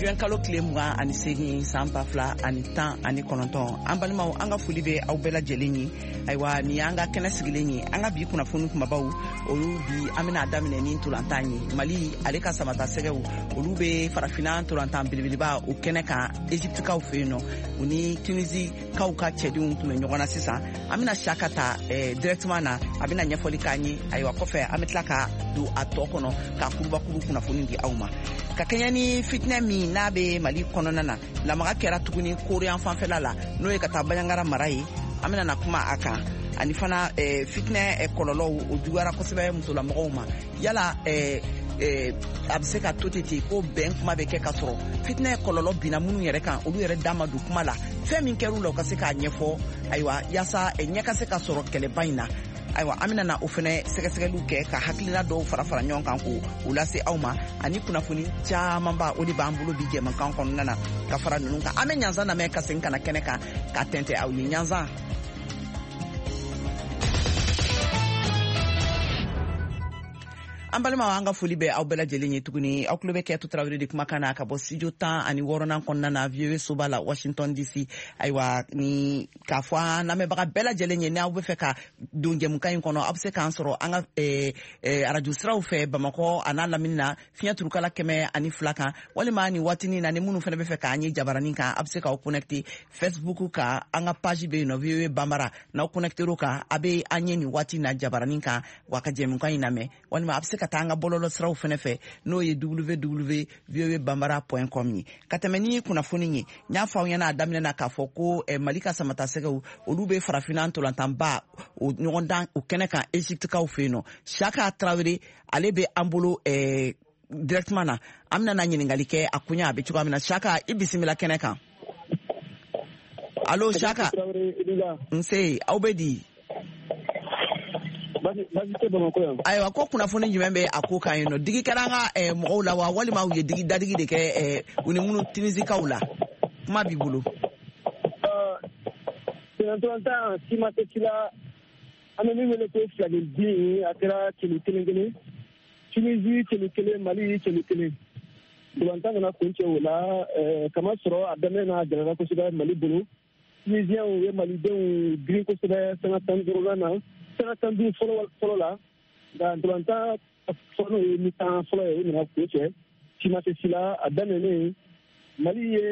juin kalo tile 28 san 2019 an balimaw an ka foli bɛ aw bɛɛ lajɛlen ye. Ayiwa ni an ka kɛnɛ sigilen ye an ka bi kunnafoni kumabaw olu bi an bɛna daminɛ ni ntolantan ye. Mali ale ka samata sɛgɛw olu bɛ farafina ntolantan belebeleba o kɛnɛ kan Egyptekaw fɛ yen nɔ u ni Tunisikaw ka cɛdenw tun bɛ ɲɔgɔn na sisan. An bɛna Saka ta directement na a bɛna ɲɛfɔli k'an ye. Ayiwa kɔfɛ an bɛ tila ka don a tɔ kɔnɔ ka kurubakuru kunnafoni di aw ma. Ka kɛɲɛ ni fitinɛ min n'a bɛ Mali kɔnɔna na lamaga kɛra tuguni Koriyan fanfɛla la n'o ye ka taa Baɲangara mara ye. An bɛna na kuma a kan ani fana fitinɛ kɔlɔlɔw o juguyara kosɛbɛ musolamɔgɔw ma. Yala a bɛ se ka to ten ko bɛn kuma bɛ kɛ ka sɔrɔ fitinɛ kɔlɔlɔ binna minnu yɛrɛ kan olu yɛrɛ da ma don kuma la. Fɛn min kɛr'u la u ka se k'a ɲɛfɔ ayiwa yaasa ɲɛ ka se ka sɔrɔ kɛlɛba in na. Ayiwa an bɛna na o fana sɛgɛsɛgɛliw kɛ ka hakilina dɔw fara fara ɲɔgɔn kan k'o lase aw ma ani kunnafoni camanba o de b'an bolo bi jɛmukan kɔnɔna na ka fara ninnu kan. An bɛ ɲanzan lamɛn ka segin ka na kɛnɛ kan ka tɛntɛn aw ye. Ɲanzan. An balimaw an ka foli bɛ aw bɛɛ lajɛlen ye tuguni. Aw tulo bɛ Kɛtu Tarawele de kumakan na ka bɔ studio 16 kɔnɔna na VOA soba la Washington DC. Ayiwa ni k'a fɔ an lamɛnbaga bɛɛ lajɛlen ye n'aw bɛ fɛ ka don jɛmukan in kɔnɔ aw bɛ se k'an sɔrɔ an ka arajo siraw fɛ Bamakɔ a n'a lamini na fiɲɛ turukala 102 kan walima ni waatinin na ni minnu fana bɛ fɛ k'an ye jabaranin kan a bɛ se k'aw connecter Facebook kan an ka page bɛ yen nɔ VOA Bambara n'aw connecter o kan a bɛ an ye nin waati na jabaranin kan wa ka jɛmukan in lamɛn walima a bɛ se ka taa an ka bɔlɔlɔ siraw fana fɛ n'o ye www.voabambara.com ye. Ka tɛmɛ ni kunnafoni ye n y'a fɔ aw ɲɛna a daminɛ na k'a fɔ ko Mali ka samata sɛgɛw olu bɛ farafina ntolantanba o ɲɔgɔn dan o kɛnɛ kan Egyptekaw fɛ yen nɔ. Saka Tarawele ale bɛ an bolo directement na an bɛna na ɲininkali kɛ a kunya a bɛ cogoya min na. Saka i bisimila kɛnɛ kan. Allo Saka nse aw bɛ di. Ayiwa ko kunnafoni jumɛn bɛ a ko kan yen nɔ digi kɛra an ka mɔgɔw la wa walima u ye dadigi de kɛ u ni minnu Tunisikaw la kuma b'i bolo. Ntolantan si ma se la an bɛ min wele ko filani a kɛra cɛli kelen kelen Tunisie cɛli kelen Mali cɛli kelen ntolantan nana kun cɛ o la kama sɔrɔ a daminɛ na gɛlɛyara kosɛbɛ Mali bolo Tunisienw ye Malidenw girin kosɛbɛ sanga 15 na. Sanga 15 fɔlɔ la nka ntolantan fɔlɔ ye mi-temps fɔlɔ ye o nana kun cɛ si ma se la a daminɛnen Mali ye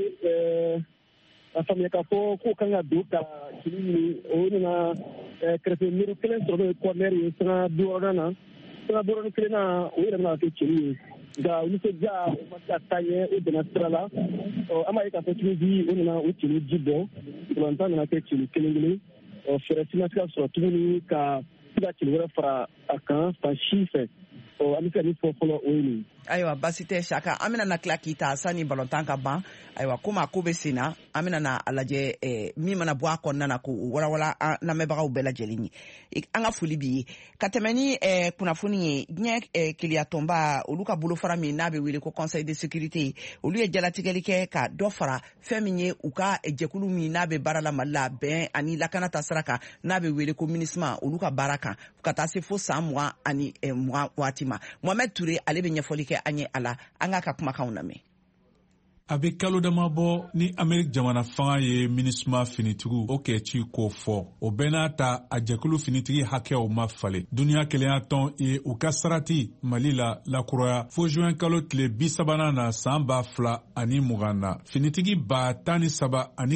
a faamuya k'a fɔ k'o kan ka don ka cili ɲini o nana kɛrɛfɛ miiri kelen sɔrɔ n'o ye kɔnɛri ye sanga 60 na sanga 61 na o yɛrɛ bɛna kɛ cili ye nka u nisɔndiya o ma se ka taa ɲɛ o dɛmɛ sira la an b'a ye k'a fɔ Tunisie o nana o cili ji bɔ ntolantan nana kɛ cili kelen kelen fɛrɛ si ma se ka sɔrɔ tuguni ka se ka cili wɛrɛ fara a kan fan si fɛ an bɛ se ka min fɔ fɔlɔ o ye nin. Ayiwa basi tɛ Saka an bɛna na tila k'i ta sani balontan ka ban ayiwa komi a ko bɛ sen na an bɛna na a lajɛ min mana bɔ a kɔnɔna na k'o walawala an lamɛnbagaw bɛɛ lajɛlen ye. An ka foli b'i ye ka tɛmɛ ni kunnafoni ye diɲɛ keleya tɔnba olu ka bolofara min n'a bɛ wele ko Conseil de sécurité olu ye jalatigɛli kɛ ka dɔ fara fɛn min ye u ka jɛkulu min n'a bɛ baara la Mali la bɛn ani lakana ta sira kan n'a bɛ wele ko MINUSMA olu ka baara kan ka taa se fo san 20 waati ma. Mohamed Touré ale bɛ ɲɛfɔli kɛ an ye a la an k'a ka kumakanw lamɛn. A bɛ kalo dama bɔ ni Ameriki jamana fanga ye MINUSMA finitigiw o kɛci ko fɔ o bɛɛ n'a ta a jɛkulu finitigi hakɛw ma falen duniya kelenya tɔn ye u ka sarati Mali la lakuraya fo juin kalo tile 30 na san 2020 na finitigi 13 ani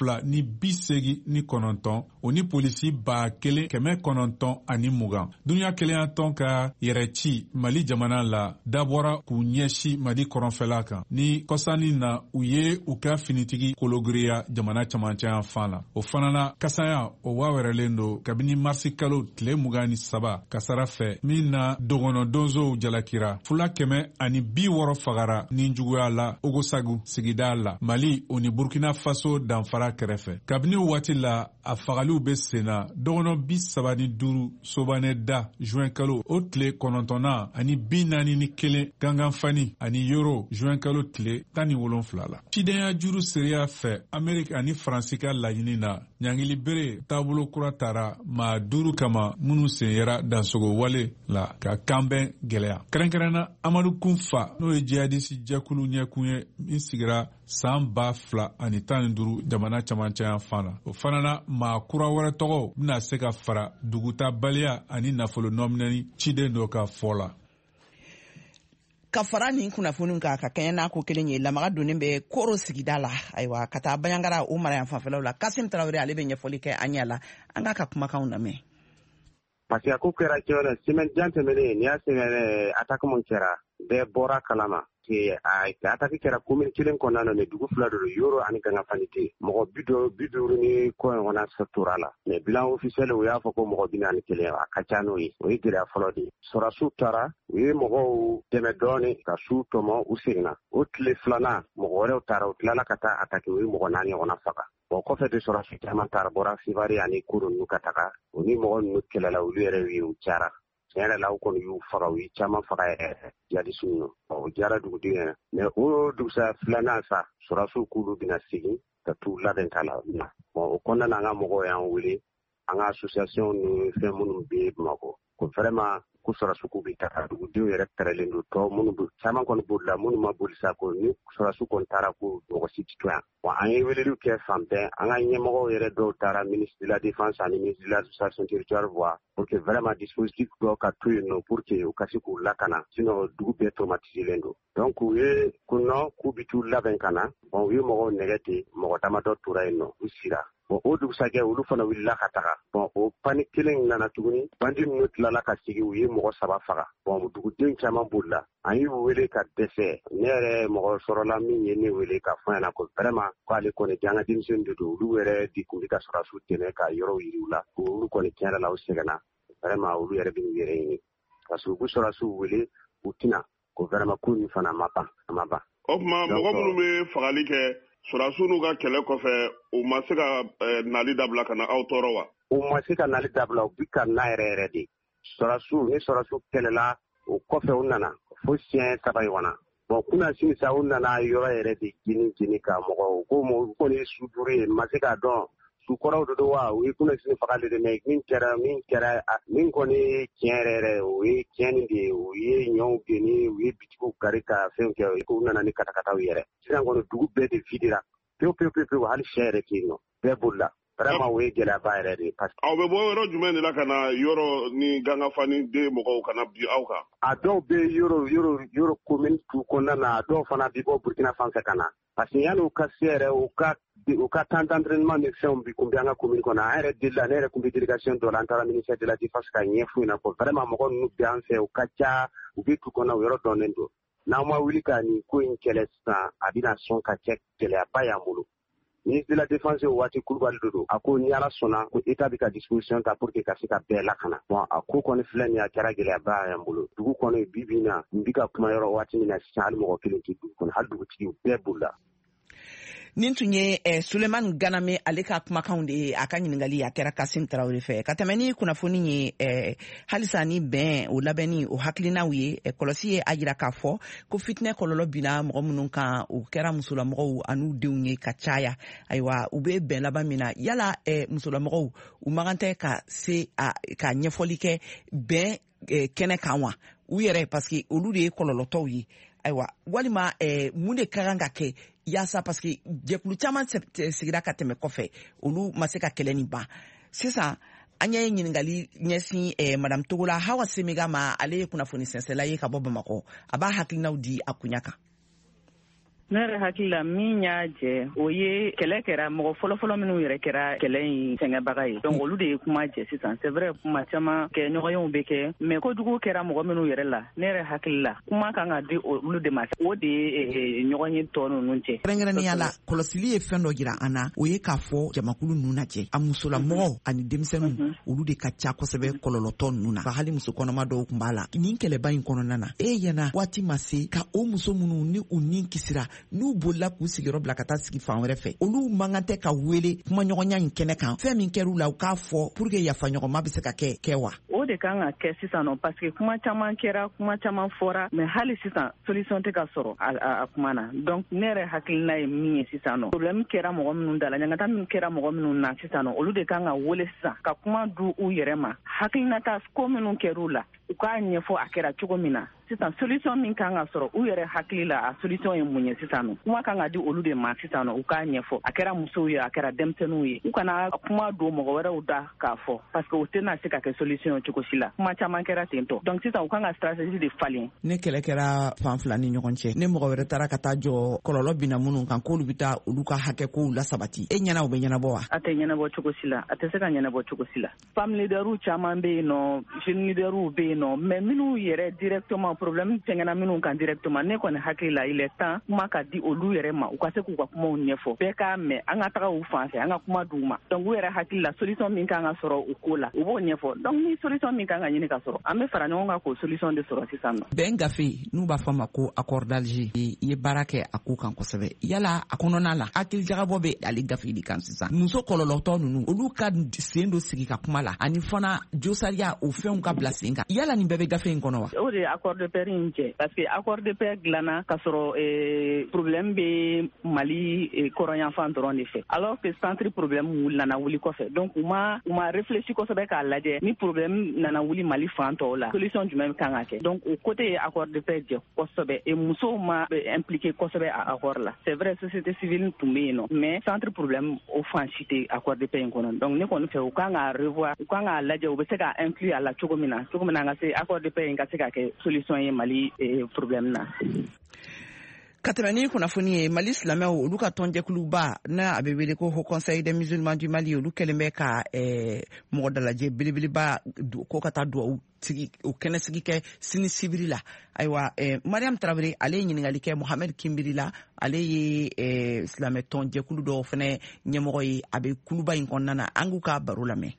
289 o ni polisi 1920 ani 20 duniya kelenya tɔn ka yɛrɛci Mali jamana la dabɔra k'u ɲɛsi Mali kɔrɔnfɛla kan ni kɔsani na u ye u ka finitigi kologiriya jamana camancɛ yan fan la o fana na kasaya o wawɛrɛlen do kabini marisi kalo tile 23 kasara fɛ min na dɔgɔnɔ donsow jalakira 260 fagara ni juguya la Ogosagu sigida la Mali o ni Burkina Faso danfara kɛrɛfɛ kabini waati la a fagaliw bɛ senna dɔgɔnɔ 35 sobanɛ da juin kalo o tile 9 ani 41 ganganfani ani yoro juin kalo tile 10 17 la. Cidenya juru seriya fɛ Ameriki ani Faransi ka laɲini na ɲangili bere taabolo kura tara maa 5 kama minnu sen yera dansogo wale la ka kanbɛn gɛlɛya. Kɛrɛnkɛrɛnna Amadu Kunfa n'o ye jihadisi jɛkulu ɲɛkun ye min sigira san 2015 jamana camancɛ yan fan na. O fana na maa kura wɛrɛ tɔgɔ bɛna se ka fara dugutabaliya ani nafolo nɔminɛni ciden dɔ ka fɔ la. Ka fara nin kunnafoni ka kɛɲɛ n'a ko kelen ye lamaga donnen bɛ Koro sigida la ayiwa ka taa Baɲangara o mara yan fanfɛlaw la Kasim Tarawele ale bɛ ɲɛfɔli kɛ an ɲɛ la an ka kumakanw lamɛn. Parce que a ko kɛra cɛwɛrɛ semaine jan tɛmɛnen n'i y'a sɛgɛn attaque mun kɛra bɛɛ bɔra kalama attaque kɛra commune kelen kɔnɔna na mais dugu 2 de Yoro ani Gangafani tɛ mɔgɔ 50 ni kɔ ɲɔgɔnna tora la mais bilan officiel u y'a fɔ ko mɔgɔ 41 a ka ca n'o ye o ye gɛlɛya fɔlɔ de ye sɔrɔsiw taara u ye mɔgɔw dɛmɛ dɔɔni ka su tɔmɔ u seginna o tile 2nan mɔgɔ wɛrɛw taara u tilala ka taa attaque u ye mɔgɔ 4 ɲɔgɔnna faga bon kɔfɛ de sɔrɔsiw caman taara bɔra Fivari ani Koro ninnu ka taga u ni mɔgɔ ninnu kɛlɛla olu yɛrɛ ye u cayara tiɲɛ yɛrɛ la u kɔni y'u faga u ye caman faga yɛrɛ jihadisiw nɔ o diyara dugudenw ɲɛna mais o dugusɛ 2nan sa sɔrɔsiw k'olu bɛna segin ka t'u labɛn ka la bon o kɔnɔna na an ka mɔgɔw y'an wele an ka association ni fɛn minnu bɛ Bamakɔ ko vraiment ko sɔrɔsiw k'u bɛ taa dugudenw yɛrɛ pɛrɛlen don tɔ minnu caman kɔni bolila minnu ma boli sa ko ni sɔrɔsiw kɔni taara ko mɔgɔ si tɛ to yan bon an ye weleliw kɛ fan bɛɛ an ka ɲɛmɔgɔw yɛrɛ dɔw taara ministre de la défense ani ministre de l'administration territoriale voix pour que vraiment dispositif dɔw ka to yen nɔ pour que u ka se k'u lakana sinon dugu bɛɛ traumatiselen don donc u ye ko non k'u bɛ t'u labɛn ka na bon u ye mɔgɔw nɛgɛ ten mɔgɔ damadɔ tora yen nɔ u sira bon o dugusajɛ olu fana wulila ka taga bon o pani kelen nana tuguni bandi ninnu tilala ka sigi u ye mɔgɔ 3 faga bon dugudenw caman bolila an y'u wele ka dɛsɛ ne yɛrɛ mɔgɔ sɔrɔla min ye ne wele ka fɔ ɲɛna ko vraiment k'ale kɔni janga denmisɛnnin de don olu yɛrɛ di kun bɛ ka sɔrɔsiw dɛmɛ ka yɔrɔw yiriw la olu kɔni tiɲɛ yɛrɛ la u sɛgɛnna vraiment olu yɛrɛ bɛ n'u yɛrɛ ɲini parce que u bɛ sɔrɔsiw wele u tɛna ko vraiment ko nin fana ma ban a ma ban. O tuma mɔgɔ minnu bɛ fagali kɛ sɔrɔsiw n'u ka kɛlɛ kɔfɛ u ma se ka nali dabila ka na aw tɔɔrɔ wa? U ma se ka nali dabila u bɛ ka na yɛrɛ yɛrɛ de sɔrɔsiw ni sɔrɔsiw kɛlɛla o kɔfɛ u nana fo siɲɛ 3 ɲɔgɔnna bon kuna sini sa u nana yɔrɔ yɛrɛ de jini ka mɔgɔw ko u kɔni ye su duuru ye ma se k'a dɔn su kɔrɔw de don wa u ye kuna sini fagali de mais min kɛra min kɔni tiɲɛ yɛrɛ o ye tiɲɛni de ye u ye ɲɔw geni u ye bitigiw kari ka fɛn kɛ u nana ni katakataw yɛrɛ sisan kɔni dugu bɛɛ de vidira pewu hali sɛ yɛrɛ tɛ yen nɔ bɛɛ bolila vraiment o ye gɛlɛyaba yɛrɛ de parce que aw bɛ bɔ yɔrɔ jumɛn de la ka na yɔrɔ ni Gangafani den mɔgɔw kana bi aw kan? A dɔw bɛ yɔrɔ commune tu kɔnɔna na a dɔw fana bɛ bɔ Burkina fan fɛ ka na parce que yanni u ka se yɛrɛ u ka temps d'entraînement ni fɛnw bi kun bɛ an ka commune kɔnɔ an yɛrɛ delila ne yɛrɛ kun bɛ délégation dɔ la an taara ministère de la défense ka ɲɛf'u ɲɛna ko vraiment mɔgɔ ninnu bɛ an fɛ u ka ca u bɛ tu kɔnɔ u yɔrɔ dɔnnen don n'aw ma wuli ka nin ko in kɛlɛ sisan a bɛna sɔn ka kɛ gɛlɛyaba y'an bolo. Ministre de la Défense waati Kulubali dodo a ko ni ala sɔnna ko état bɛ ka disposition ta pour que ka se ka bɛɛ lakana bon a ko kɔni filɛ nin a kɛra gɛlɛyaba y'an bolo dugu kɔnɔ bi bi in na n bɛ ka kuma yɔrɔ waati min na sisan hali mɔgɔ kelen tɛ dugu kɔnɔ hali dugutigiw bɛɛ bolila. Nin tun ye Suleman Ganame ale ka kumakanw de ye a ka ɲininkali a kɛra Kasim Tarawele fɛ ka tɛmɛ ni kunnafoni ye halisa ni bɛn o labɛnni o hakilinaw ye kɔlɔsi ye a jira k'a fɔ ko fitinɛ kɔlɔlɔ binna mɔgɔ minnu kan u kɛra musolamɔgɔw an'u denw ye ka caya ayiwa u bɛ bɛn laban min na yala musolamɔgɔw u man kan tɛ ka se ka ɲɛfɔli kɛ bɛn kɛnɛ kan wa u yɛrɛ parce que olu de ye kɔlɔlɔtɔw ye ayiwa walima mun de ka kan ka kɛ yaasa parce que jɛkulu caman sigira ka tɛmɛ kɔfɛ olu ma se ka kɛlɛ ni ban sisan an ye ɲininkali ɲɛsin madame Togola Hawa Semiga ma ale ye kunnafoni sɛnsɛnla ye ka bɔ Bamakɔ a b'a hakilinaw di a kunya kan. Ne yɛrɛ hakili la min y'a jɛ o ye kɛlɛ kɛra mɔgɔ fɔlɔfɔlɔ minnu yɛrɛ kɛra kɛlɛ in sɛgɛnbaga ye donc olu de ye kuma jɛ sisan c'est vrai kuma caman kɛ ɲɔgɔnyew bɛ kɛ mais kojugu kɛra mɔgɔ minnu yɛrɛ la ne yɛrɛ hakili la kuma kan ka di olu de ma o de ye ɲɔgɔnye tɔ ninnu cɛ. Kɛrɛnkɛrɛnnenya la kɔlɔsili ye fɛn dɔ jira an na o ye k'a fɔ jamakulu ninnu lajɛ a musolamɔgɔw ani denmisɛnninw olu de ka ca kosɛbɛ kɔlɔlɔtɔ ninnu na hali muso kɔnɔma dɔw tun b'a la nin kɛlɛba in kɔnɔna na ɲɛna waati ma se ka o muso minnu ni u ni kisira n'u bolila k'u sigiyɔrɔ bila ka taa sigi fan wɛrɛ fɛ olu man kan tɛ ka wele kumaɲɔgɔnya in kɛnɛ kan fɛn min kɛr'u la u k'a fɔ pour que yafaɲɔgɔnma bɛ se ka kɛ wa. O de kan ka kɛ sisan nɔ parce que kuma caman kɛra kuma caman fɔra mais hali sisan solution tɛ ka sɔrɔ a kuma na donc ne yɛrɛ hakilina ye min ye sisan nɔ problème kɛra mɔgɔ minnu da la ɲangata min kɛra mɔgɔ minnu na sisan nɔ olu de kan ka wele sisan ka kuma du u yɛrɛ ma hakilinata ko minnu kɛr'u la u k'a ɲɛfɔ a kɛra cogo min na sisan solution min kan ka sɔrɔ u yɛrɛ hakili la a solution ye mun ye sisan nɔ kuma kan ka di olu de ma sisan nɔ u k'a ɲɛfɔ a kɛra musow ye a kɛra denmisɛnninw ye u kana kuma don mɔgɔ wɛrɛw da k'a fɔ parce que o tɛna se ka kɛ solution ye cogo si la kuma caman kɛra ten tɔ donc sisan u kan ka stratégie de falen. Ne kɛlɛ kɛra fan fila ni ɲɔgɔn cɛ ne mɔgɔ wɛrɛ taara ka taa jɔ kɔlɔlɔ bina minnu kan k'olu bɛ taa olu ka hakɛ kow la sabati e ɲɛna u bɛ ɲɛnabɔ wa. A tɛ ɲɛnabɔ cogo si la a tɛ se ka ɲɛnabɔ cogo si la femme leaderw caman bɛ yen nɔ jeune leaderw bɛ yen nɔ mais minnu yɛrɛ directement problème tɛngɛna minnu kan directement ne kɔni hakili la il est temps kuma ka di olu yɛrɛ ma u ka se k'u ka kumaw ɲɛfɔ bɛɛ k'a mɛn an ka taga u fan fɛ an ka kuma d'u ma donc u yɛrɛ hakili la solution min kan ka sɔrɔ u ko la u b'o ɲɛfɔ donc ni solution min kan ka ɲini ka sɔrɔ an bɛ fara ɲɔgɔn kan k'o solution de sɔrɔ sisan nɔ. bɛn gafe n'u b'a fɔ a ma ko accord d'Alger i ye baara kɛ a ko kan kosɛbɛ yala a kɔnɔna la hakili jagabɔ bɛ ale gafe de kan sisan muso kɔlɔlɔtɔ ninnu olu ka sen dɔ sigi ka kuma la ani fana josariya o fɛnw ka bila sen kan yala nin bɛɛ bɛ gafe in kɔnɔ wa. o de ye accord de paix in cɛ parce que accord de paix dilanna ka sɔrɔ problème bɛ Mali kɔrɔnyanfan dɔrɔn de fɛ alors que centre problème nana wuli kɔfɛ donc u ma réfléchi kosɛbɛ k'a lajɛ ni problème nana wuli Mali fan tɔw la solution jumɛn kan ka kɛ donc o côté ye accord de paix jɛ kosɛbɛ et musow ma impliqué kosɛbɛ a accord la c'est vrai société civile tun bɛ yen nɔ mais centre problème o fan si tɛ accord de paix in kɔnɔ donc ne kɔni fɛ u kan ka revoir u kan k'a lajɛ u bɛ se ka inclure a la cogo min na an ka se accord de paix in ka se ka kɛ solution ye Mali problème na. Ka tɛmɛ ni kunnafoni ye Mali silamɛw olu ka tɔnjɛkuluba n'a a bɛ wele ko Haut Conseil des musulmans du Mali olu kɛlen bɛ ka mɔgɔ dalajɛ belebeleba ko ka taa duwawu sigi o kɛnɛsigi kɛ sini sibiri la ayiwa Mariam Tarawele ale ye ɲininkali kɛ Mohamed Kimbiri la ale ye silamɛ tɔnjɛkulu dɔw fana ɲɛmɔgɔ ye a bɛ kuluba in kɔnɔna na an k'u ka baro lamɛn.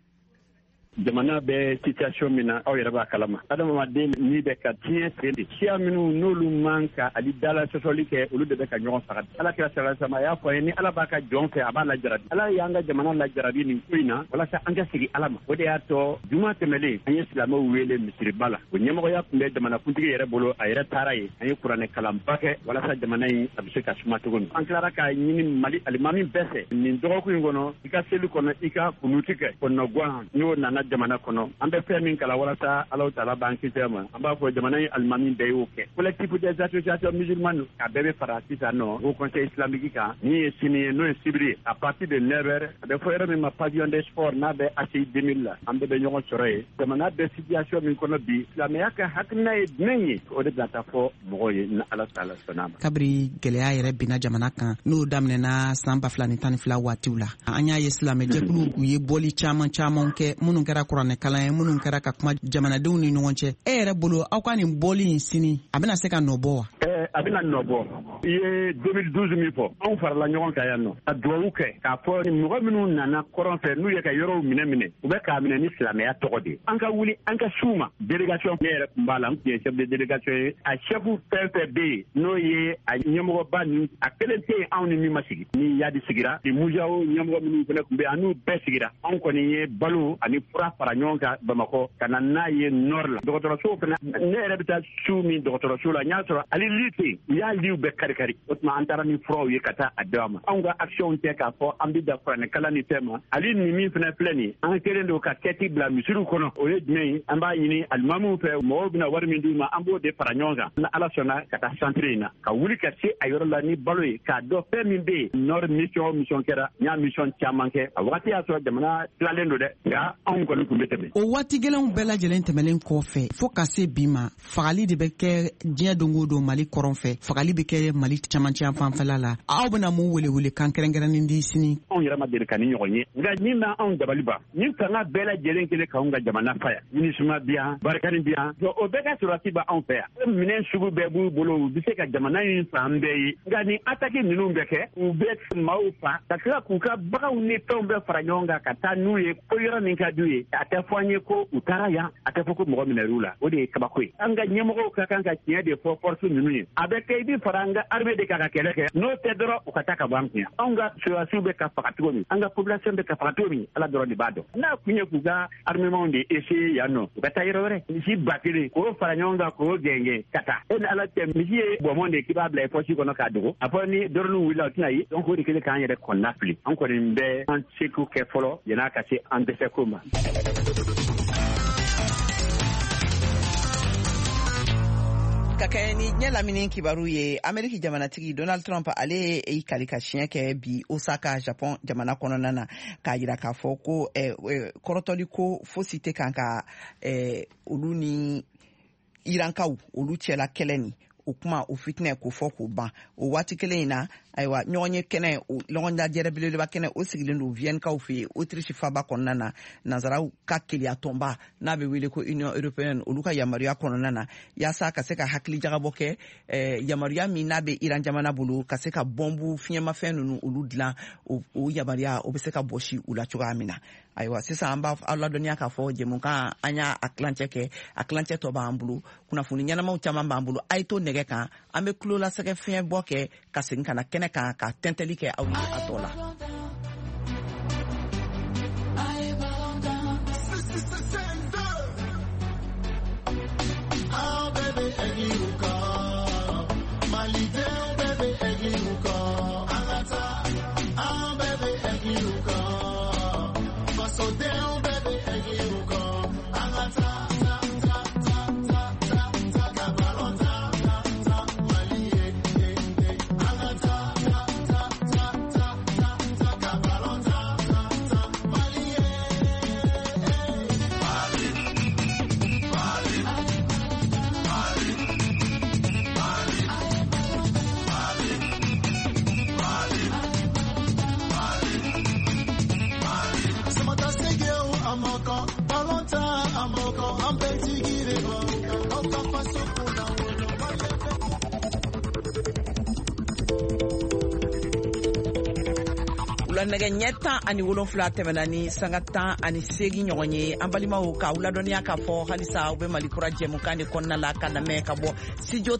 Jamana bɛ situation min na aw yɛrɛ b'a kalama adamaden ni bɛ ka tiɲɛ sen de siya minnu n'olu man ka ali dala sɔsɔli kɛ olu de bɛ ka ɲɔgɔn faga ala kira sallallahu a y'a fɔ ye ni ala b'a ka jɔn fɛ a b'a lajarabi ala y'an ka jamana lajarabi nin ko in na walasa an ka segin ala ma o de y'a tɔ juma tɛmɛlen an ye silamɛw wele misiriba la o ɲɛmɔgɔya tun bɛ jamanakuntigi yɛrɛ bolo a yɛrɛ taara ye an ye kuranɛ kalanba kɛ walasa jamana in a bɛ se ka suma cogo min an tilara k'a ɲini Mali alimami bɛɛ fɛ nin dɔgɔkun in kɔnɔ i ka seli kɔnɔ i ka kunuti kɛ kɔnɔguwan n'o nana jamana kɔnɔ an bɛ fɛn min kala walasa Alahu Taala b'an kisi ma an b'a fɔ jamana in alimami bɛɛ y'o kɛ collectif des associations musulmanes a bɛɛ bɛ fara sisan nɔ au conseil islamique kan min ye sini ye n'o ye sibiri à partir de 9h a bɛ fɔ yɔrɔ min ma pavillon des sports n'a bɛ ACI 2000 la an bɛɛ bɛ ɲɔgɔn sɔrɔ ye jamana bɛ situation min kɔnɔ bi silamɛya ka hakilina ye jumɛn ye o de bila taa fɔ mɔgɔw ye ni Ala Taala sɔnna ma. Kabiri gɛlɛya yɛrɛ binna jamana kan n'o daminɛna san 2012 waatiw la an y'a ye silamɛjɛkulu u ye bɔli caman kɛ minnu kɛra kuranɛ kalan ye minnu kɛra ka kuma jamanadenw ni ɲɔgɔn cɛ e yɛrɛ bolo aw ka nin bɔli in sini a bɛna se ka nɔ bɔ wa. A bɛna nɔ bɔ i ye 2012 min fɔ anw farala ɲɔgɔn kan yan nɔ ka duwawu kɛ k'a fɔ mɔgɔ minnu nana kɔrɔn fɛ n'u ye ka yɔrɔw minɛ u bɛ k'a minɛ ni silamɛya tɔgɔ de an ka wuli an ka s'u ma délégation ne yɛrɛ tun b'a la n tun ye chef de délégation ye a chef fɛn fɛn bɛ yen n'o ye a ɲɛmɔgɔba ninnu a kelen tɛ yen anw ni min ma sigi ni Yadi sigira ni Mujaw ɲɛmɔgɔ minnu fana tun bɛ yen an n'u bɛɛ sigira anw kɔni ye balo ani fura fara ɲɔgɔn kan Bamakɔ ka na n'a ye nord la dɔgɔtɔrɔso fana ne yɛrɛ bɛ taa su min dɔgɔtɔrɔso la n y'a sɔrɔ ali lite u y'a liw bɛɛ kari o tuma an taara ni furaw ye ka taa a d'a ma anw ka action tɛ k'a fɔ an bɛ da kuranɛ kalan ni fɛn ma ali nin min fana filɛ nin an kɛlen don ka kɛti bila misiriw kɔnɔ o ye jumɛn ye an b'a ɲini alimamiw fɛ mɔgɔw bɛna wari min d'u ma an b'o de fara ɲɔgɔn kan ni Ala sɔnna ka taa centre in na ka wuli ka se a yɔrɔ la ni balo ye k'a dɔn fɛn min bɛ yen nord mission kɛra n y'a mission caman kɛ a waati y'a sɔrɔ jamana tilalen don dɛ nka anw kɔni tun bɛ tɛmɛ o waati gɛlɛnw bɛɛ lajɛlen tɛmɛlen kɔfɛ fo ka se bi ma fagali de bɛ kɛ diɲɛ don o don Mali kɔrɔn fɛ fagali bɛ kɛ Mali camancɛ fanfɛla la aw bɛna mun wele kan kɛrɛnkɛrɛnnen di sini anw yɛrɛ ma deli ka ni ɲɔgɔn ye nka min bɛ anw dabali ban ni fanga bɛɛ lajɛlen kelen k'anw ka jamana fa yan minisuma bi yan barikani bi yan o bɛɛ ka sɔrɔti bɛ anw fɛ yan minɛn sugu bɛɛ b'u bolo u bɛ se ka jamana in fan bɛɛ ye nka ni attaque ninnu bɛ kɛ u bɛ maaw fa ka tila k'u ka baganw ni fɛnw bɛɛ fara ɲɔgɔn kan ka taa n'u ye ko yɔrɔ min ka d'u ye a tɛ fɔ an ye ko u taara yan a tɛ fɔ ko mɔgɔ minɛr'u la o de ye kabako ye an ka ɲɛmɔgɔw ka kan ka tiɲɛ de fɔ force ninnu ye a bɛ kɛ i bɛ fara an ka armée de kan ka kɛlɛ kɛ n'o tɛ dɔrɔn u ka taa ka bɔ an kun yan anw ka sɔrɔdasiw bɛ ka faga cogo min an ka population bɛ ka faga cogo min ala dɔrɔn de b'a dɔn n'a kun ye k'u ka armement de essayer yan nɔ u ka taa yɔrɔ wɛrɛ misi 1000 k'o fara ɲɔgɔn kan k'o gɛngɛn ka taa e ni ala tɛ misi ye bɔnbɔn de k'i b'a bila i poche kɔnɔ k'a dogo a fɔ ni dɔrɔnu wulila o tɛna ye donc o de kɛlen k'an yɛrɛ kɔnɔna fili an kɔni bɛ an seko kɛ fɔlɔ yan'a ka se an dɛsɛ ko ma. ka kɛ ni ɲɛ lamini kibaru ye Ameriki jamanatigi Donald Trump ale y'i kali ka siɲɛ kɛ bi Osaka Japon jamana kɔnɔna na k'a jira k'a fɔ ko kɔrɔtɔli ko fosi tɛ kan ka olu ni Irankaw olu cɛla kɛlɛ ni o kuma o fitinɛ k'o fɔ k'o ban o waati kelen in na ayiwa ɲɔgɔn ye kɛnɛ ɲɔgɔnjajɛrɛ belebeleba kɛnɛ o sigilen don Viennekaw fɛ yen Autriche faba kɔnɔna na nanzaraw ka keleya tɔnba n'a bɛ wele ko Union Européenne olu ka yamaruya kɔnɔna na yaasa ka se ka hakili jagabɔ kɛ yamaruya min n'a bɛ Iran jamana bolo ka se ka bɔnbu fiɲɛmafɛn ninnu olu dilan o yamaruya o bɛ se ka bɔsi u la cogoya min na ayiwa sisan an b'a ladɔnniya k'a fɔ jɛmukan an y'a kilancɛ kɛ a kilancɛ tɔ b'an bolo kunnafoni ɲɛnamaw caman b'an bolo a ye to nɛgɛ kan an bɛ tulolasɛgɛ fiɲɛ bɔ kɛ ka segin ka na kɛnɛ kan ka tɛntɛli kɛ aw ye a tɔ la. nɛgɛ ɲɛ 17 tɛmɛna ni sanga 18 ɲɔgɔn ye an balimaw ka ladɔniya k'a fɔ halisa u bɛ Malikura jɛmukan de kɔnɔna la ka lamɛn ka bɔ studio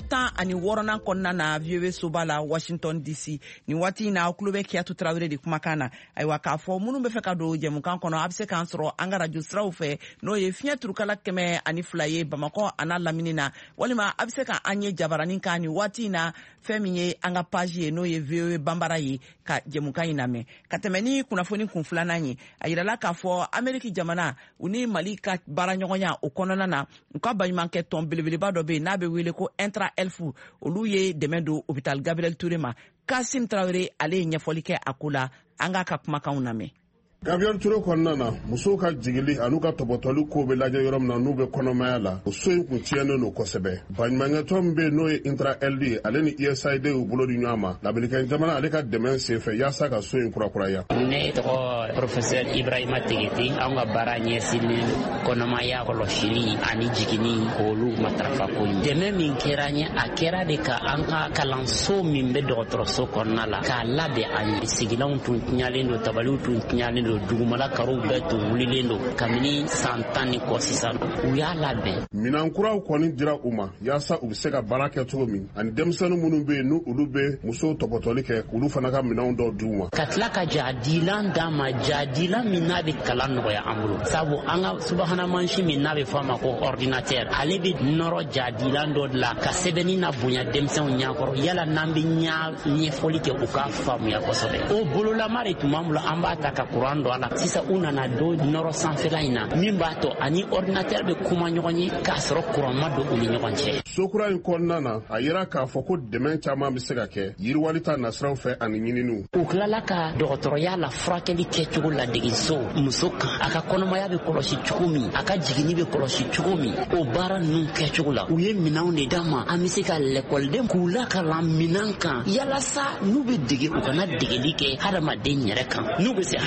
16 kɔnɔna na VOA soba la Washington DC ni waati in na aw tulo bɛ Kiyatu Tarawele de kumakan na ayiwa k'a fɔ minnu bɛ fɛ ka don jɛmukan kɔnɔ a bɛ se k'an sɔrɔ an ka radio siraw fɛ n'o ye fiɲɛ turukala 102 ye Bamakɔ a n'a lamini na walima a bɛ se ka an ye jabaranin kan ni waati in na fɛn min ye an ka page ye n'o ye VOA Bambara ye ka jɛmukan in lamɛn ka tɛmɛ ni kunnafoni kun filanan ye a yirala k'a fɔ Ameriki jamana u ni Mali ka baaraɲɔgɔnya o kɔnɔna na u ka baɲumankɛ tɔn belebeleba dɔ bɛ yen n'a bɛ wele ko Intra Elfu olu ye dɛmɛ don hôpital Gabriel Touré ma Kasim Traoré ale ye ɲɛfɔli kɛ a ko la an ka kumakanw lamɛn. Gabriel Touré kɔnɔna na musow ka jigili an'u ka tɔbɔtɔli ko bɛ lajɛ yɔrɔ min na n'u bɛ kɔnɔmaya la o so in kun tiɲɛnen don kosɛbɛ baɲumankɛtɔn min bɛ yen n'o ye Intra LD ale ni USAID y'u bolo di ɲɔgɔn ma labilikɛn jamana ale ka dɛmɛ senfɛ yaasa ka so in kurakuraya. Ne tɔgɔ Professeur Ibrahima Tegete an ka baara ɲɛsinnen kɔnɔmaya kɔlɔsili ani jigini k'olu matarafa ko ye dɛmɛ min kɛra an ye a kɛra de ka an ka kalanso min bɛ dɔgɔtɔrɔso kɔnɔna la k'a labɛn an ye sigilanw tun tiɲalen don tabaliw tun tiɲalen don dugumala karow bɛɛ tun wulilen don kabini san 10 ni kɔ sisan u y'a labɛn. Minan kuraw kɔni dira u ma yaasa u bɛ se ka baara kɛ cogo min ani denmisɛnnin minnu bɛ yen n'u olu bɛ musow tɔbɔtɔli kɛ olu fana ka minanw dɔw d'u ma. Ka tila ka jadilan d'a ma jadilan min n'a bɛ kalan nɔgɔya an bolo sabu an ka subahana mansin min n'a bɛ fɔ a ma ko ordinateur ale bɛ nɔrɔ jadilan dɔ de la ka sɛbɛnni na bonya denmisɛnw ɲɛkɔrɔ yala n'an bɛ ɲɛfɔli kɛ u k'a faamuya kosɛbɛ o bololama de tun b'an bolo an b'a ta ka kuran don a la sisan u nana don nɔrɔ sanfɛla in na min b'a to ani ordinateur bɛ kuma ɲɔgɔn ye k'a sɔrɔ kuran ma don u ni ɲɔgɔn cɛ. Sokura in kɔnɔna na a yira k'a fɔ ko dɛmɛ caman bɛ se ka kɛ yiriwali ta nasiraw fɛ ani ɲininiw. U tilala ka dɔgɔtɔrɔya la furakɛli kɛcogo ladege so muso kan a ka kɔnɔmaya bɛ kɔlɔsi cogo min a ka jigini bɛ kɔlɔsi cogo min o baara ninnu kɛcogo la u ye minanw de d'a ma an bɛ se ka lɛkɔliden k'u lakalan minan kan yalasa n'u bɛ dege u kana degeli kɛ hadamaden yɛrɛ kan n'u bɛ se hadamaden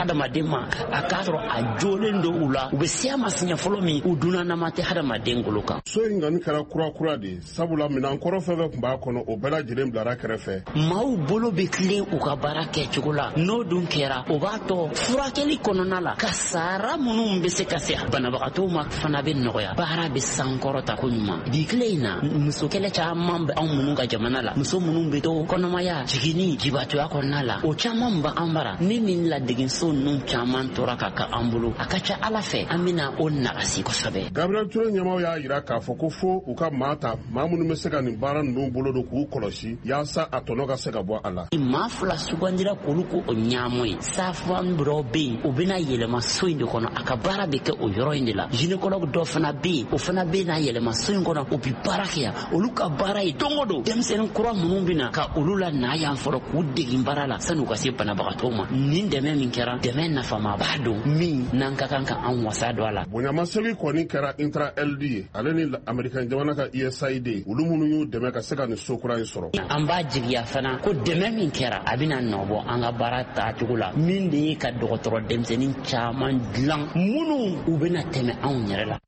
ma a k'a sɔrɔ a jɔlen do u la u bɛ siya ma siɲɛ fɔlɔ min u dunnanama tɛ hadamaden golo kan. So in kɔni kɛra kura de sabula minɛn kɔrɔ fɛn fɛn tun b'a kɔnɔ o bɛɛ lajɛlen bilara kɛrɛfɛ. Maaw bolo bɛ tilen u ka baara kɛcogo la n'o dun kɛra o b'a tɔ furakɛli kɔnɔna la ka sara minnu bɛ se ka se banabagatɔw ma fana bɛ nɔgɔya baara bɛ sankɔrɔta ko ɲuman. Bi tile in na muso kɛlɛ caman bɛ anw minnu ka jamana la muso minnu bɛ to kɔnɔmaya jiginni jibatoya kɔnɔna la o caman bɛ an bara min ladegeso ninnu caman tora ka ka an bolo a ka ca ala fɛ an bɛna o nagasi kosɛbɛ. Gabriel Touré ɲɛmaw y'a jira k'a fɔ ko fo u ka maa ta maa minnu bɛ se ka nin baara ninnu bolo don k'u kɔlɔsi yaasa a tɔnɔ ka se ka bɔ a la. Maa fila sugandira k'olu ko o ɲaamɔ ye safan dɔw bɛ yen o bɛna yɛlɛma so in de kɔnɔ a ka baara bɛ kɛ o yɔrɔ in de la gynécologue dɔ fana bɛ yen o fana bɛ na yɛlɛma so in kɔnɔ o bɛ baara kɛ yan olu ka baara ye don o don denmisɛnnin kura minnu bɛ na ka olu la n'a yan fɔlɔ k'u dege baara la san'u ka se banabagatɔw ma nin dɛmɛ min kɛra dɛmɛ nafama b'a dɔn min n'an ka kan ka an wasa don a la. Bonyamasegin kɔni kɛra Intra LD ye ale ni Amerikɛn jamana ka USAID olu minnu y'u dɛmɛ ka se ka nin so kura in sɔrɔ. An b'a jigiya fana ko dɛmɛ min kɛra a bɛna nɔbɔ an ka baara tacogo la min de ye ka dɔgɔtɔrɔ denmisɛnnin caman dilan minnu u bɛna tɛmɛ anw yɛrɛ la.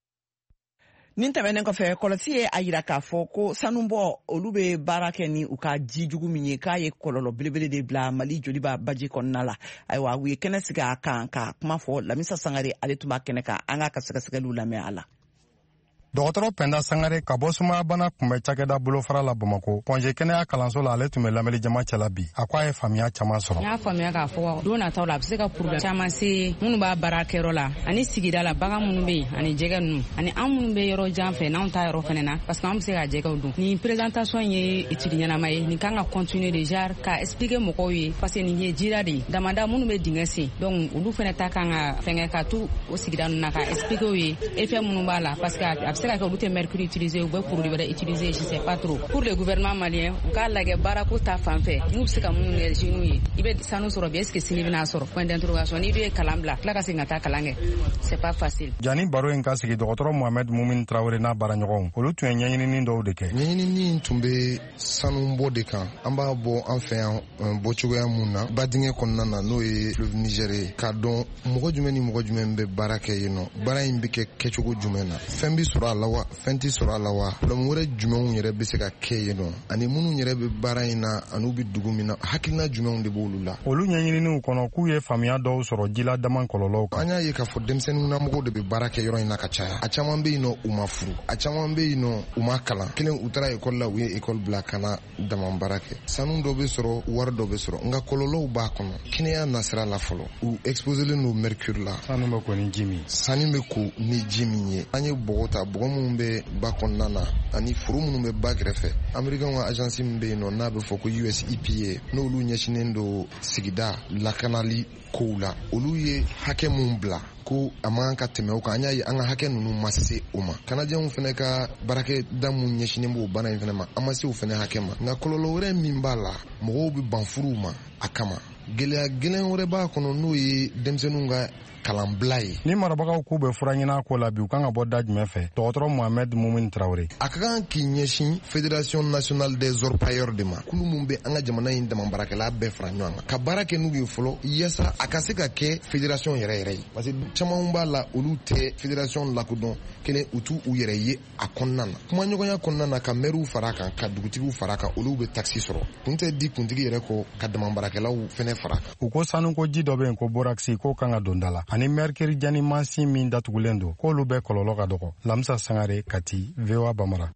Nin tɛmɛnen kɔfɛ kɔlɔsi ye a yira k'a fɔ ko sanubɔ olu bɛ baara kɛ ni u ka ji jugu min ye k'a ye kɔlɔlɔ belebele de bila Mali joliba baji kɔnɔna la. Ayiwa u ye kɛnɛ sigi a kan ka kuma fɔ Lamisa Sangare ale tun b'a kɛnɛ kan an k'a ka sɛgɛsɛgɛliw lamɛn a la. Dɔgɔtɔrɔ Penda Sangare ka bɔ sumaya bana kunbɛ cakɛda bolofara la Bamakɔ Pɔnze kɛnɛya kalanso la ale tun bɛ lamɛnni jama cɛla bi a ko a ye faamuya caman sɔrɔ. N y'a faamuya k'a fɔ don nataw la a bɛ se ka problème caman se minnu b'a baara kɛyɔrɔ la ani sigida la bagan minnu bɛ yen ani jɛgɛ ninnu ani an minnu bɛ yɔrɔ jan fɛ n'anw ta yɔrɔ fana na parce que an bɛ se ka jɛgɛw dun. Nin présentation ye étude ɲɛnama ye nin kan ka continuer déjà ka expliquer mɔgɔw ye parce que nin ye jira de ye damada minnu bɛ dingɛ sen donc olu fana ta kan ka fɛngɛ ka to o sigida ninnu na ka expliquer u ye effet minnu b'a la parce que a bɛ se ka kɛ olu tɛ mercure utiliser ou bien produit wɛrɛ utiliser je sais pas trop pour le gouvernement malien u k'a lajɛ baarako ta fan fɛ n'u bɛ se ka minnu kɛ jeunes ye i bɛ sanu sɔrɔ bi est ce que sini bɛna sɔrɔ point d'interrogation n'i bɛ kalan bila tila ka segin ka taa kalan kɛ c'est pas facile. Jani baro in ka sigi dɔgɔtɔrɔ Mohamed Mumin Traoré n'a baaraɲɔgɔnw olu tun ye ɲɛɲinini dɔw de kɛ. Ɲɛɲinini tun bɛ sanu bɔ de kan an b'a bɔ an fɛ yan bɔcogoya mun na badingɛ kɔnɔna na n'o ye fleuve Niger ye k'a dɔn mɔgɔ jumɛn ni mɔgɔ jumɛn bɛ baara kɛ yen nɔ baara in bɛ kɛ kɛcogo jumɛn na fɛn bɛ sɔrɔ a la wa fɛn tɛ sɔrɔ a la wa problème wɛrɛ jumɛnw yɛrɛ bɛ se ka kɛ yen nɔ ani minnu yɛrɛ bɛ baara in na an'u bɛ dugu min na hakilina jumɛnw de b'olu la. Olu ɲɛɲininiw kɔnɔ k'u ye faamuya dɔw sɔrɔ jila dama kɔlɔlɔw kan. An y'a ye k'a fɔ denmisɛnninw na mɔgɔw de bɛ baara kɛ yɔrɔ in na ka caya a caman bɛ yen nɔ u ma furu a caman bɛ yen nɔ u ma kalan kelen u taara école la u ye école bila ka na dama baara kɛ sanu dɔ bɛ sɔrɔ wari dɔ bɛ sɔrɔ nka kɔlɔlɔw b'a kɔnɔ kɛnɛya nasira la fɔlɔ u exposelen don mercure la sanu bɛ ko ni ji min sanu bɛ ko ni ji min ye an ye bɔgɔ ta bɔgɔ minnu bɛ ba kɔnɔna na ani furu minnu bɛ ba kɛrɛfɛ Amerikɛnw ka agence min bɛ yen nɔ n'a bɛ fɔ ko US EPA n'olu ɲɛsinnen don sigida lakanali kow la olu ye hakɛ mun bila ko a man ka tɛmɛ o kan an y'a ye an ka hakɛ ninnu ma se o ma kanajɛnw fana ka baarakɛda mun ɲɛsinnen b'o bana in fana ma an ma se o fana hakɛ ma nka kɔlɔlɔ wɛrɛ min b'a la mɔgɔw bɛ ban furuw ma a kama gɛlɛya gɛlɛn wɛrɛ b'a kɔnɔ n'o ye denmisɛnninw ka kalanbila ye. Ni marabagaw k'u bɛ fura ɲini a ko la bi u kan ka bɔ da jumɛn fɛ dɔgɔtɔrɔ Mohamed Mumin Traoré. A ka kan k'i ɲɛsin Fédération nationale des orpailleurs de ma kulu mun bɛ an ka jamana in dama baarakɛla bɛɛ fara ɲɔgɔn kan ka baara kɛ n'u ye fɔlɔ yaasa a ka se ka kɛ fédération yɛrɛ yɛrɛ ye parce que caman b'a la olu tɛ fédération lakodɔn kelen u t'u yɛrɛ ye a kɔnɔna na kumaɲɔgɔnya kɔnɔna na ka maires fara kan ka dugutigiw fara kan olu bɛ taxe sɔrɔ kun tɛ di kuntigi yɛrɛ kɔ ka dama baarakɛlaw fɛnɛ fara kan. U ko sanuko ji dɔ bɛ yen ko boraxi k'o kan ka don da la ani mercure jani mansin min datugulen don k'olu bɛɛ kɔlɔlɔ ka dɔgɔ. Lamisa Sangare Kati VOA Bamara.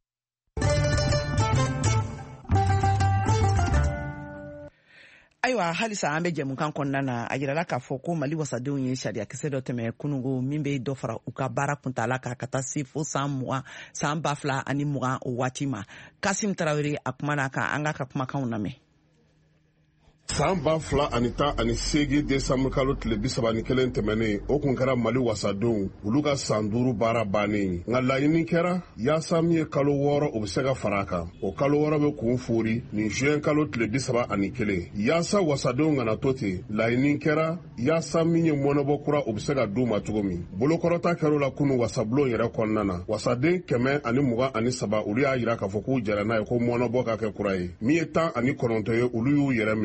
Ayiwa halisa an bɛ jɛmukan kɔnɔna na a yirala k'a fɔ ko Mali wasadenw ye sariyakisɛ dɔ tɛmɛ kunungo min bɛ dɔ fara u ka baara kuntala kan ka taa se fo san 2020 o waati ma. Kasim Tarawele a kumana kan an ka kumakanw lamɛn. San 2018 décembre kalo tile 31 tɛmɛnen o kun kɛra Mali wasadenw olu ka san 5 baara bannen nka laɲini kɛra yaasa min ye kalo 6 o bɛ se ka fara kan o kalo 6 bɛ kun fori nin juin kalo tile 31 yaasa wasadenw kana to ten laɲini kɛra yaasa min ye mɔnɛbɔ kura o bɛ se ka d'u ma cogo min bolokɔrɔta kɛra la kunu wasabulon yɛrɛ kɔnɔna na wasaden 123 olu y'a jira k'a fɔ k'u jɛra n'a ye ko mɔnɛbɔ ka kɛ kura ye min ye 19 ye olu y'u yɛrɛ minɛ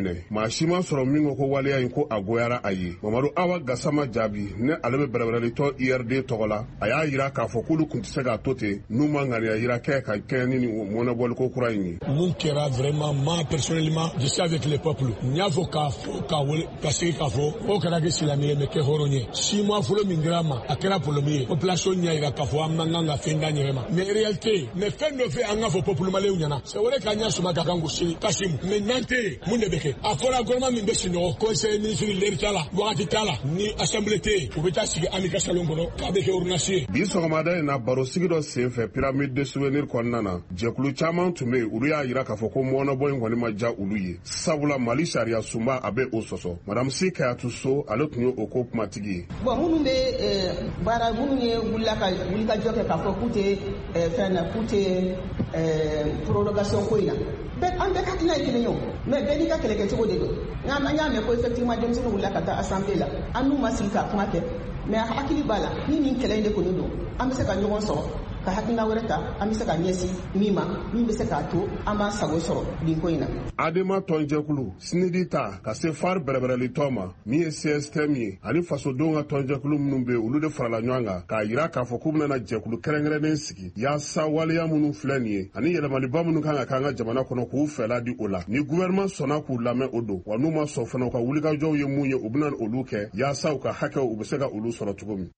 maa si ma sɔrɔ min ko waleya in ko a goyara a ye. Mamadu Awa Gassama jaabi ne ale bɛ bɛrɛbɛrɛlitɔ IRD tɔgɔ la a y'a yira k'a fɔ k'olu kun tɛ se k'a to ten n'u ma ŋaniya yira kɛ ka kɛɲɛ ni mɔnɛbɔliko kura in ye. Mun kɛra vraiment moi personnellement je suis avec le peuple n y'a fɔ k'a wele ka segin k'a fɔ o kɛra kɛ silamɛ ye mɛ kɛ hɔrɔn ye 6 mois fɔlɔ min dira ma a kɛra problème ye population y'a yira k'a fɔ an man kan ka fɛn da ɲɛgɛn ma mais réalité mais fɛn dɔ fɛ an ka fɔ peuple malien ɲɛna c'est vrai k'an y'a suma ka kan gosi Kasimu mais nan tɛ mun de bɛ kɛ a fɔra gouvernement min bɛ sinɔgɔ conseil ministre l'heure t'a la wagati t'a la ni assemblée tɛ u bɛ taa sigi ami ka salon kɔnɔ k'a bɛ kɛ ordonnance ye. Bi sɔgɔmada in na baro sigi dɔ senfɛ pyramide de souvenir kɔnɔna na jɛkulu caman tun bɛ yen olu y'a yira k'a fɔ ko mɔnɛbɔ in kɔni ma ja olu ye sabula Mali sariya sunba a bɛ o sɔsɔ madame Si Kayatu So ale tun ye o ko kumatigi ye. Bon minnu bɛ baara minnu ye wulikajɔ kɛ k'a fɔ k'u tɛ fɛn na k'u tɛ prorogation ko in na an bɛɛ hakilina ye kelen ye o mais bɛɛ n'i ka kɛlɛkɛcogo de don an y'a mɛn ko effectivement denmisɛnninw wulila ka taa assemblée la an n'u ma sigi ka kuma kɛ mais hakili b'a la ni nin kɛlɛ in de kɔni don an bɛ se ka ɲɔgɔn sɔrɔ ka hakilina wɛrɛ ta an bɛ se ka ɲɛsin min ma min bɛ se k'a to an b'an sago sɔrɔ nin ko in na. Adema tɔnjɛkulu sinidi ta ka se far bɛrɛbɛrɛlitɔ ma min ye CSTM ye ani fasodenw ka tɔnjɛkulu minnu bɛ yen olu de farala ɲɔgɔn kan k'a yira k'a fɔ k'u bɛna jɛkulu kɛrɛnkɛrɛnnen sigi yaasa waleya minnu filɛ nin ye ani yɛlɛmaliba minnu kan ka k'an ka jamana kɔnɔ k'u fɛla di o la ni gouvernement sɔnna k'u lamɛn o don wa n'u ma sɔn fana u ka wulikajɔw ye mun ye u bɛna olu kɛ yaasa u ka hakɛw u bɛ se ka olu sɔrɔ cogo min.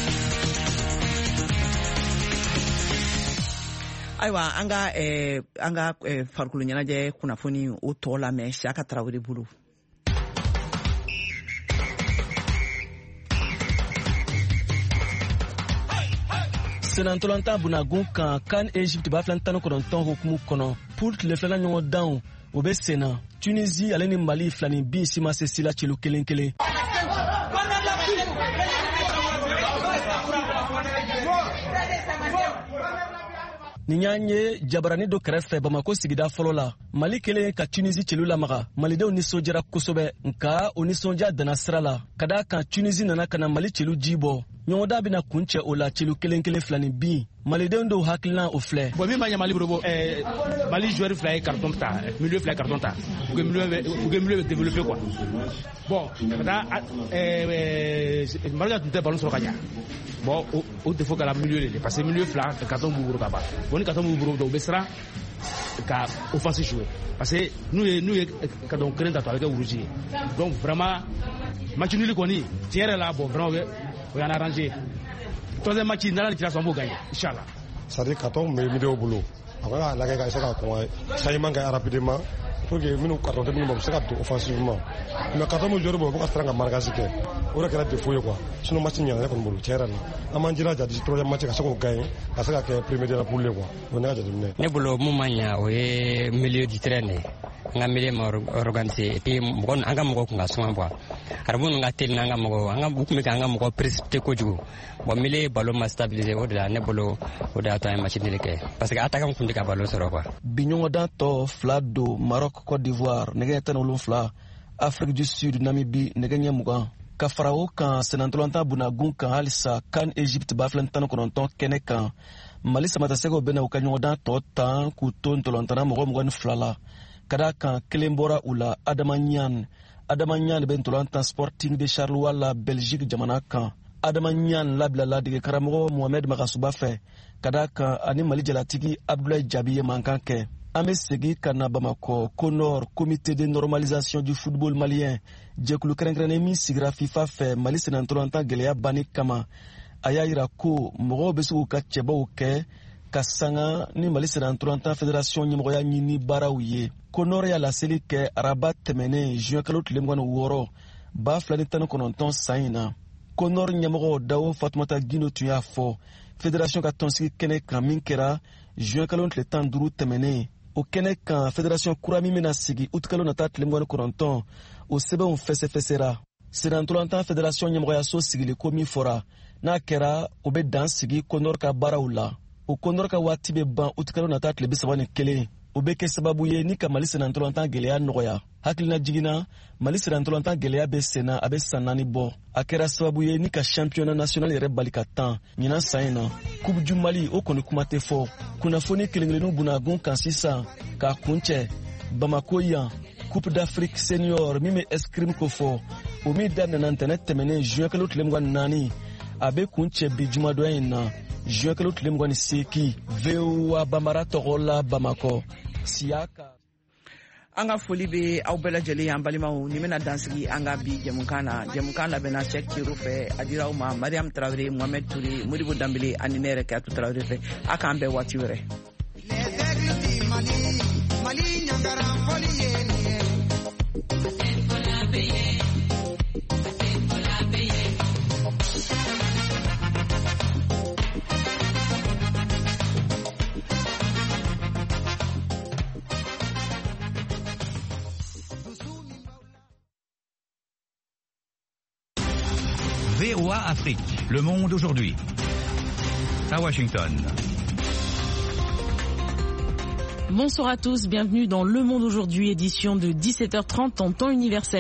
Ayiwa an ka farikolo ɲɛnajɛ kunnafoni o tɔ lamɛn Siyaka Tarawele bolo. Senatolanta Bunagun kan CAN Egypte b'a filan 19 hukumu kɔnɔ pour tile filanan ɲɔgɔn dan o bɛ sen na Tunisie ale ni Mali filani bi si ma se sila celu kelen kelen. Nin y'a ye jabarani dɔ kɛrɛfɛ Bamako sigida fɔlɔ la Mali kelen ka Tunisie celu lamaga Malidenw nisɔndiyara kosɛbɛ nka o nisɔndiya danna sira la ka d'a kan Tunisie nana ka na Mali celu ji bɔ ɲɔgɔnda bɛna kun cɛ o la celu kelen kelen filani bin Malidenw dɔw hakilina o filɛ. Bon min ma ɲɛ Mali bolo Mali joueur fila ye carton ta milieu fila ye carton ta pour que milieu bɛ développer quoi. Bon ka taa Mali tun tɛ ballon sɔrɔ ka ɲɛ bon o défaut kɛra milieu de parce que milieu fila carton b'u bolo ka ban bon ni carton b'u bolo u bɛ siran ka offensive jouer parce que n'u ye carton kelen ta to a bɛ kɛ rouge ye donc vraiment match nul kɔni tiɲɛ yɛrɛ la bon vraiment o y'an arrangé. Troisième match in n'ala tira sɔn b'o gagner inchallah. C'est-à-dire carton bɛ milieu bolo a ka lajɛ ka se ka kɔn changement kɛ rapidement pour que minnu carton tɛ minnu bɛ se ka don offensivement mais carton min joueur bɛ u bɛ ka siran ka marquage kɛ o de kɛra défaut ye quoi sinon match ɲɛna ne kɔni bolo tiɲɛ yɛrɛ la an m'an jilaja di troisième match ka se k'o gagner ka se ka kɛ premier de la poule quoi o ne ka jateminɛ. Ne bolo mun ma ɲɛ o ye milieu du terrain de an ka milieu ma organiser et puis mɔgɔ an ka mɔgɔ kun ka suma quoi arabu ninnu ka teli n'an ka mɔgɔ u kun bɛ k'an ka mɔgɔ précipiter kojugu bon milieu ballon ma stabiliser o de la ne bolo o de y'a to an ye match nul kɛ parce que attaquant kun tɛ ka ballon sɔrɔ quoi. Biɲɔgɔndan tɔ fila don Maroc Côte d'Ivoire nɛgɛ ɲɛ 17 Afrique du Sud Namibie nɛgɛ ɲɛ 20 ka fara o kan Senatolanta Bunagun kan halisa CAN Egypte b'a filan 19 kɛnɛ kan Mali samatasɛgɛw bɛna u ka ɲɔgɔndan tɔ 10 k'u to ntɔlɔntana mɔgɔ 22 la ka d'a kan kelen bɔra u la Adama Ɲan bɛ ntɔlɔntan Sporting de Charleroi la Belgique jamana kan Adama Ɲan labila ladege karamɔgɔ Mohamed Magasuba fɛ ka d'a kan ani Mali jalatigi Abdoulaye Jabi ye mankan kɛ. An bɛ segin ka na Bamako Conor comité de normalisation du football malien jɛkulu kɛrɛnkɛrɛnnen min sigira FIFA fɛ Mali senatolanta gɛlɛya banni kama a y'a yira ko mɔgɔw bɛ se k'u ka cɛbaw kɛ ka sanga ni Mali senatolanta fédération ɲɛmɔgɔya ɲini baaraw ye. Conor y'a laseli kɛ araba tɛmɛnen juin kalo tile 26 2019 san in na. Conor ɲɛmɔgɔ Dawo Fatumata Gino tun y'a fɔ fédération ka tɔnsigi kɛnɛ kan min kɛra juin kalo tile 15 tɛmɛnen. O kɛnɛ kan fédération kura min bɛna sigi août kalo nata tile 29 o sɛbɛnw fɛsɛfɛsɛra. Senatolanta fédération ɲɛmɔgɔyaso sigili ko min fɔra n'a kɛra o bɛ dan sigi Conor ka baaraw la. O Conor ka waati bɛ ban août kalo nata tile 31 o bɛ kɛ sababu ye ni ka Mali senatolanta gɛlɛya nɔgɔya. Hakilina jiginna Mali senatolanta gɛlɛya bɛ senna a bɛ san 4 bɔ. A kɛra sababu ye ni ka championnat national yɛrɛ bali ka tan ɲinan san in na. Coupe du Mali o kɔni kuma tɛ fɔ. Kunnafoni kelen-kelenninw Bunagun kan sisan k'a kun cɛ Bamako yan Coupe d'Afrique Senior mime escrime ko fo o mi dan nan internet temene juin kalo tlem gwan nani abe kunche bi juma do ina juin kalo tlem gwan seki vewa bamara togola Bamako siaka anga foli be aw bɛɛ lajɛlen an balimaw ni bɛna dansigi an ka bi jɛmukan na bɛna Cheikh Kiro fɛ a dira aw ma Mariam Traoré Mohamed Touré Modibo Dambele ani ne yɛrɛ Keyatu Traoré fɛ a k'an bɛɛ waati wɛrɛ. VOA Afrique, le monde aujourd'hui. À Washington. Bonsoir à tous, bienvenue dans Le Monde aujourd'hui, édition de 17h30 en temps universel.